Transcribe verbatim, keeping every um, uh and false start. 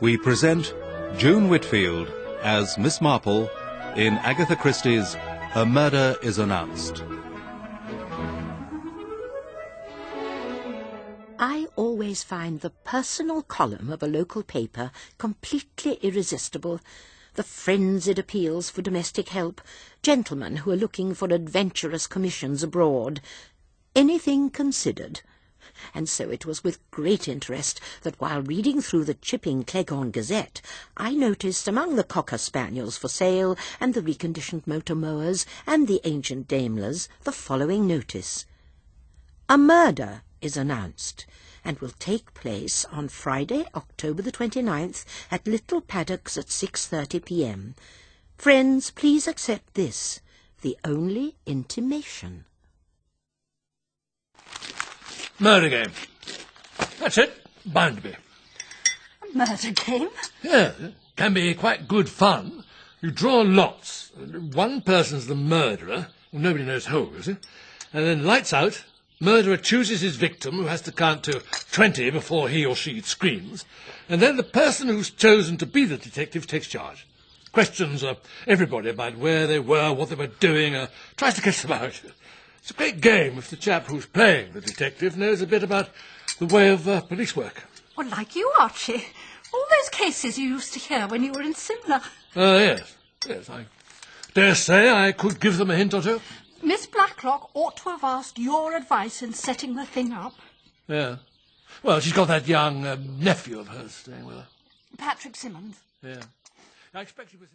we present June Whitfield as Miss Marple in Agatha Christie's A Murder is Announced. I always find the personal column of a local paper completely irresistible. The frenzied appeals for domestic help, gentlemen who are looking for adventurous commissions abroad, anything considered. And so it was with great interest that while reading through the Chipping Cleghorn Gazette, I noticed among the Cocker Spaniels for sale and the reconditioned motor mowers and the ancient Daimlers the following notice. A murder is announced and will take place on Friday, October the twenty-ninth at Little Paddocks at six thirty p m. Friends, please accept this, the only intimation. Murder game. That's it. Bound to be. A murder game? Yeah, can be quite good fun. You draw lots. One person's the murderer. Well, nobody knows who, you see. And then lights out. Murderer chooses his victim, who has to count to twenty before he or she screams. And then the person who's chosen to be the detective takes charge. Questions uh, everybody about where they were, what they were doing, uh, tries to catch them out. It's a great game if the chap who's playing the detective knows a bit about the way of uh, police work. Well, like you, Archie. All those cases you used to hear when you were in Simla. Uh, yes, yes, I dare say I could give them a hint or two. Miss Blacklock ought to have asked your advice in setting the thing up. Yeah. Well, she's got that young uh, nephew of hers staying with her. Patrick Simmons. Yeah. I expect he was...